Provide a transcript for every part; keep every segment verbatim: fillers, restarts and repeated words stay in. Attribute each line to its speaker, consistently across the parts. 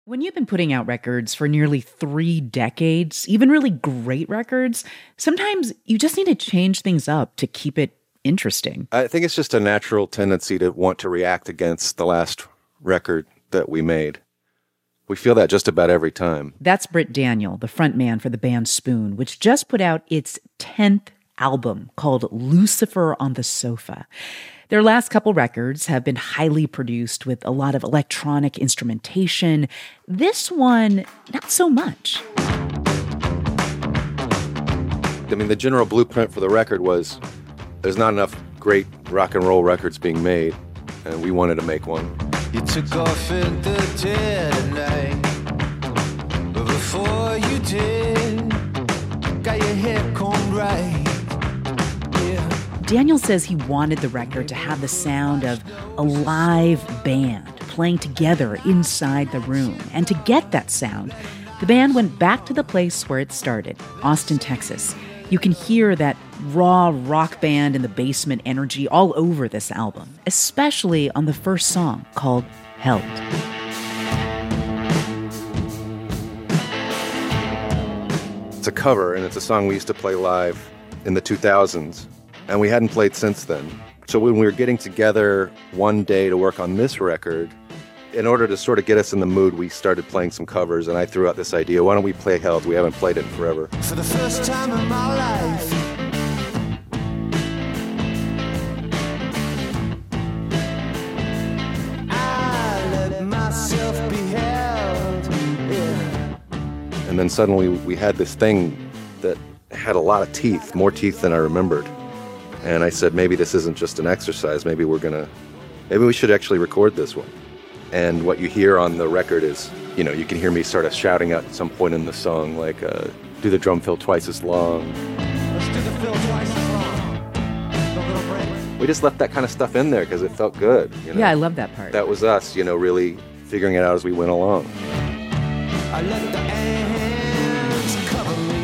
Speaker 1: When you've been putting out records for nearly three decades, even really great records, sometimes you just need to change things up to keep it interesting.
Speaker 2: I think it's just a natural tendency to want to react against the last record that we made. We feel that just about every time.
Speaker 1: That's Britt Daniel, the frontman for the band Spoon, which just put out its tenth album called Lucifer on the Sofa. Their last couple records have been highly produced with a lot of electronic instrumentation. This one, not so much.
Speaker 2: I mean, the general blueprint for the record was there's not enough great rock and roll records being made, and we wanted to make one.
Speaker 3: You took off in the dead of night, but before you did, got your hair combed right.
Speaker 1: Daniel says he wanted the record to have the sound of a live band playing together inside the room. And to get that sound, the band went back to the place where it started, Austin, Texas. You can hear that raw rock band in the basement energy all over this album, especially on the first song called Held.
Speaker 2: It's a cover, and it's a song we used to play live in the two thousands. And we hadn't played since then. So when we were getting together one day to work on this record, in order to sort of get us in the mood, we started playing some covers, and I threw out this idea, why don't we play Held? We haven't played it in forever.
Speaker 3: For the first time in my life, I let myself be held. Yeah.
Speaker 2: And then suddenly we had this thing that had a lot of teeth, more teeth than I remembered. And I said, maybe this isn't just an exercise. Maybe we're going to, maybe we should actually record this one. And what you hear on the record is, you know, you can hear me sort of shouting out at some point in the song, like, uh, do the drum fill twice as long.
Speaker 3: Let's do the fill twice as long. Don't go to break.
Speaker 2: We just left that kind of stuff in there because it felt good. You know?
Speaker 1: Yeah, I love that part.
Speaker 2: That was us, you know, really figuring it out as we went along.
Speaker 3: I let the ants cover me.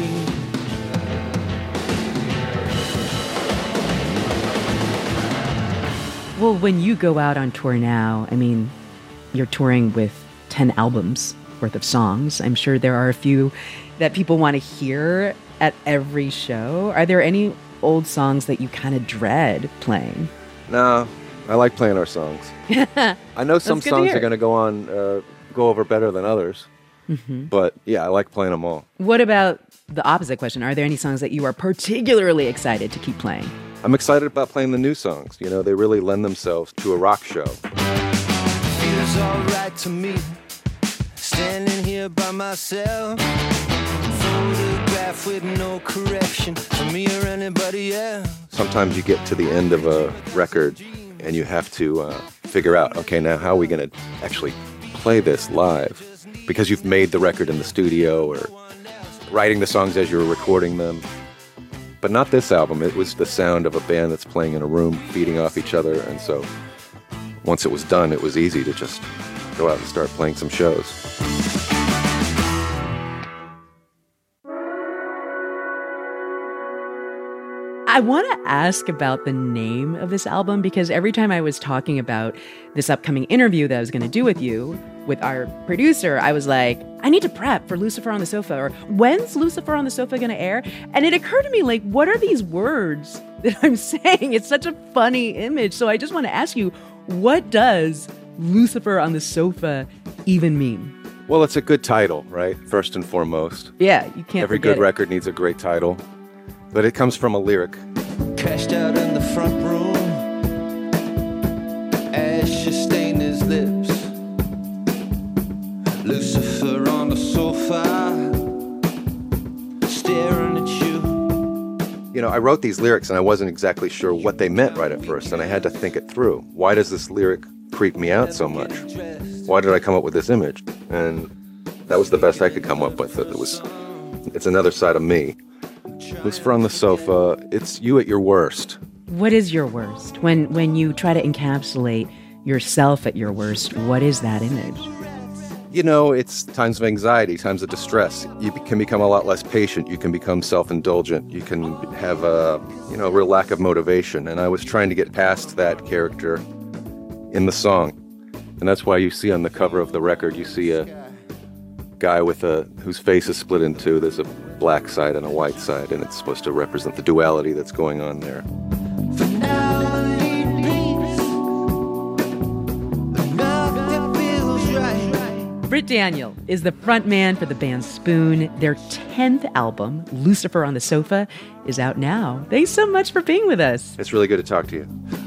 Speaker 1: Well, when you go out on tour now, I mean, you're touring with ten albums worth of songs. I'm sure there are a few that people want to hear at every show. Are there any old songs that you kind of dread playing?
Speaker 2: No, I like playing our songs. I know some songs are going to go on, uh, go over better than others. Mm-hmm. But yeah, I like playing them all.
Speaker 1: What about the opposite question? Are there any songs that you are particularly excited to keep playing?
Speaker 2: I'm excited about playing the new songs. You know, they really lend themselves to a rock show.
Speaker 3: Feels all right to me, standing here by myself. Photograph with no correction for me or anybody else.
Speaker 2: Sometimes you get to the end of a record and you have to uh, figure out, okay, now how are we going to actually play this live? Because you've made the record in the studio or writing the songs as you were recording them. But not this album. It was the sound of a band that's playing in a room, feeding off each other. And so once it was done, it was easy to just go out and start playing some shows.
Speaker 1: I want to ask about the name of this album because every time I was talking about this upcoming interview that I was going to do with you, with our producer, I was like, I need to prep for Lucifer on the Sofa, or when's Lucifer on the Sofa going to air? And it occurred to me, like, what are these words that I'm saying? It's such a funny image. So I just want to ask you, what does Lucifer on the Sofa even mean?
Speaker 2: Well, it's a good title, right? First and foremost.
Speaker 1: Yeah, you can't
Speaker 2: Every
Speaker 1: forget
Speaker 2: good
Speaker 1: it.
Speaker 2: record needs a great title. But it comes from a lyric.
Speaker 3: Cashed out in the front room, Asher stained his lips. Lucifer on the sofa, staring at you.
Speaker 2: You know, I wrote these lyrics and I wasn't exactly sure what they meant right at first, and I had to think it through. Why does this lyric creep me out so much? Why did I come up with this image? And that was the best I could come up with. It was, it's another side of me. Lucifer on the Sofa, it's you at your worst.
Speaker 1: What is your worst? When when you try to encapsulate yourself at your worst, what is that image?
Speaker 2: You know, it's times of anxiety, times of distress. You be- can become a lot less patient. You can become self-indulgent. You can have a, you know, real lack of motivation. And I was trying to get past that character in the song. And that's why you see on the cover of the record, you see a guy with a whose face is split in two. There's a black side and a white side, and it's supposed to represent the duality that's going on there.
Speaker 3: For now I need peace, enough that feels right.
Speaker 1: Britt Daniel is the front man for the band Spoon. Their tenth album, Lucifer on the Sofa, is out now. Thanks so much for being with us.
Speaker 2: It's really good to talk to you.